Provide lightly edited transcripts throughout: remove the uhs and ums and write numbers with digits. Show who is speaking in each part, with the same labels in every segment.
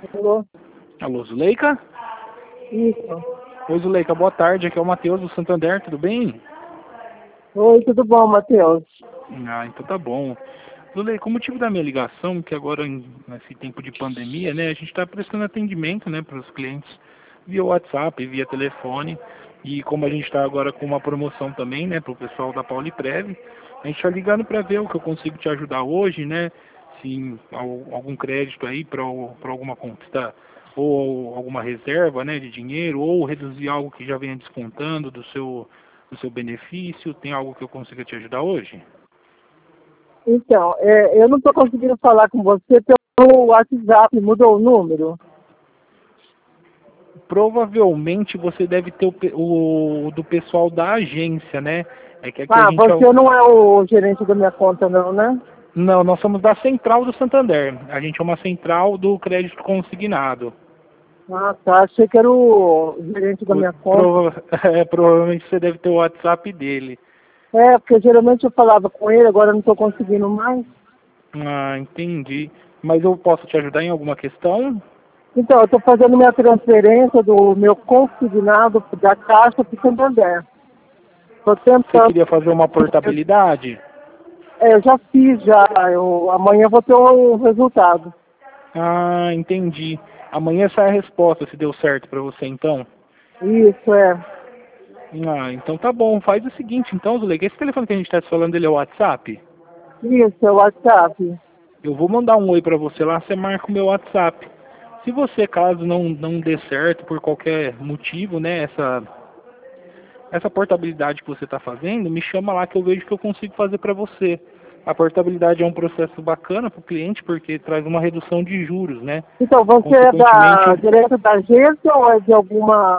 Speaker 1: Alô?
Speaker 2: Alô, Zuleika?
Speaker 1: Isso.
Speaker 2: Oi, Zuleika, boa tarde. Aqui é o Matheus do Santander, tudo bem?
Speaker 1: Oi, tudo bom, Matheus?
Speaker 2: Ah, então tá bom. Zuleika, o motivo da minha ligação, que agora nesse tempo de pandemia, né, a gente está prestando atendimento, né, para os clientes via WhatsApp, via telefone, e como a gente está agora com uma promoção também, né, para o pessoal da Pauliprev, a gente está ligando para ver o que eu consigo te ajudar hoje, né, se algum crédito aí para alguma conta ou alguma reserva, né, de dinheiro, ou reduzir algo que já venha descontando do seu benefício. Tem algo que eu consiga te ajudar hoje?
Speaker 1: Então, eu não estou conseguindo falar com você pelo WhatsApp, mudou o número?
Speaker 2: Provavelmente você deve ter o do pessoal da agência, né? É que aqui a
Speaker 1: Ah,
Speaker 2: gente
Speaker 1: você não é o gerente da minha conta não, né?
Speaker 2: Não, nós somos da central do Santander. A gente é uma central do crédito consignado.
Speaker 1: Ah, tá, achei que era o gerente da minha conta.
Speaker 2: Provavelmente você deve ter o WhatsApp dele.
Speaker 1: É, porque geralmente eu falava com ele, agora eu não estou conseguindo mais.
Speaker 2: Ah, entendi. Mas eu posso te ajudar em alguma questão?
Speaker 1: Então, eu estou fazendo minha transferência do meu consignado da Caixa para o Santander. Estou
Speaker 2: Você
Speaker 1: tentando.
Speaker 2: queria fazer uma portabilidade?
Speaker 1: Eu já fiz, já. Amanhã eu vou ter o resultado.
Speaker 2: Ah, entendi. Amanhã sai a resposta, se deu certo para você então.
Speaker 1: Isso, é.
Speaker 2: Ah, então tá bom. Faz o seguinte, então, Zuleika, esse telefone que a gente está falando, ele é o WhatsApp?
Speaker 1: Isso, é o WhatsApp.
Speaker 2: Eu vou mandar um oi para você lá, você marca o meu WhatsApp. Se você, caso não dê certo por qualquer motivo, né, essa portabilidade que você está fazendo, me chama lá que eu vejo que eu consigo fazer para você. A portabilidade é um processo bacana para o cliente porque traz uma redução de juros, né?
Speaker 1: Então, você é
Speaker 2: Consequentemente,
Speaker 1: direto da agência ou é de alguma.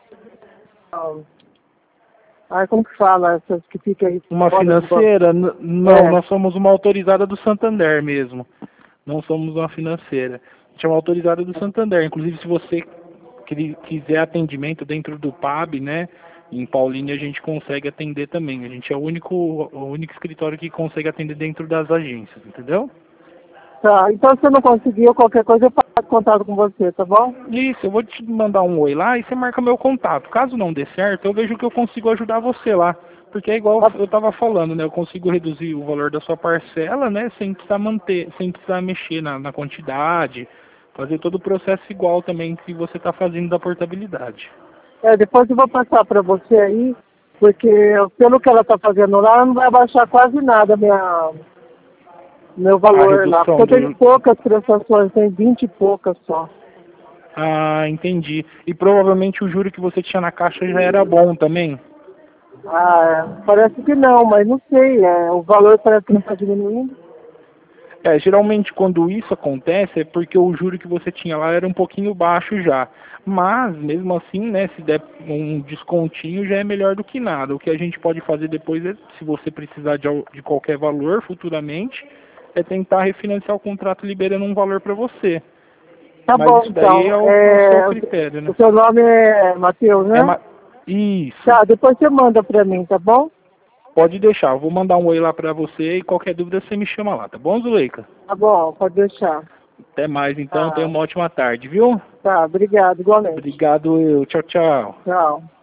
Speaker 1: Como que fala? Essas que fica aí
Speaker 2: uma
Speaker 1: fora do banco?
Speaker 2: financeira, não,
Speaker 1: É.
Speaker 2: nós somos uma autorizada do Santander mesmo. Não somos uma financeira. A gente é uma autorizada do Santander. Inclusive, se você quiser atendimento dentro do PAB, né? Em Paulínia a gente consegue atender também. A gente é o único escritório que consegue atender dentro das agências, entendeu?
Speaker 1: Tá, então se eu não conseguir, qualquer coisa eu faço contato com você, tá bom?
Speaker 2: Isso, eu vou te mandar um oi lá e você marca meu contato. Caso não dê certo, eu vejo que eu consigo ajudar você lá. Porque é igual
Speaker 1: Tá,
Speaker 2: eu estava falando, né? Eu consigo reduzir o valor da sua parcela, né? Sem precisar manter, sem precisar mexer na quantidade, fazer todo o processo igual também que você está fazendo da portabilidade.
Speaker 1: depois eu vou passar para você aí, porque pelo que ela está fazendo lá, não vai baixar quase nada meu
Speaker 2: A
Speaker 1: valor lá. Porque
Speaker 2: redução
Speaker 1: eu tenho
Speaker 2: do.
Speaker 1: poucas prestações, tem 20 e poucas só.
Speaker 2: Ah, entendi. E provavelmente o juro que você tinha na caixa já era bom também.
Speaker 1: Parece que não, mas não sei. O valor parece que não está diminuindo.
Speaker 2: Geralmente quando isso acontece é porque o juro que você tinha lá era um pouquinho baixo já. Mas, mesmo assim, né, se der um descontinho já é melhor do que nada. O que a gente pode fazer depois é, se você precisar de qualquer valor futuramente, é tentar refinanciar o contrato liberando um valor para você.
Speaker 1: Tá
Speaker 2: Mas
Speaker 1: bom,
Speaker 2: isso daí
Speaker 1: então.
Speaker 2: é o seu critério,
Speaker 1: O
Speaker 2: né?
Speaker 1: seu nome é Matheus,
Speaker 2: É
Speaker 1: né?
Speaker 2: Isso.
Speaker 1: Tá, depois você manda para mim, tá bom?
Speaker 2: Pode deixar. Eu vou mandar um oi lá para você e qualquer dúvida você me chama lá, tá bom, Zuleika?
Speaker 1: Tá bom, pode deixar.
Speaker 2: Até mais então. Tenha
Speaker 1: Tá,
Speaker 2: uma ótima tarde, viu?
Speaker 1: tá, obrigado, igualmente.
Speaker 2: Obrigado, eu. Tchau, tchau.
Speaker 1: Tchau.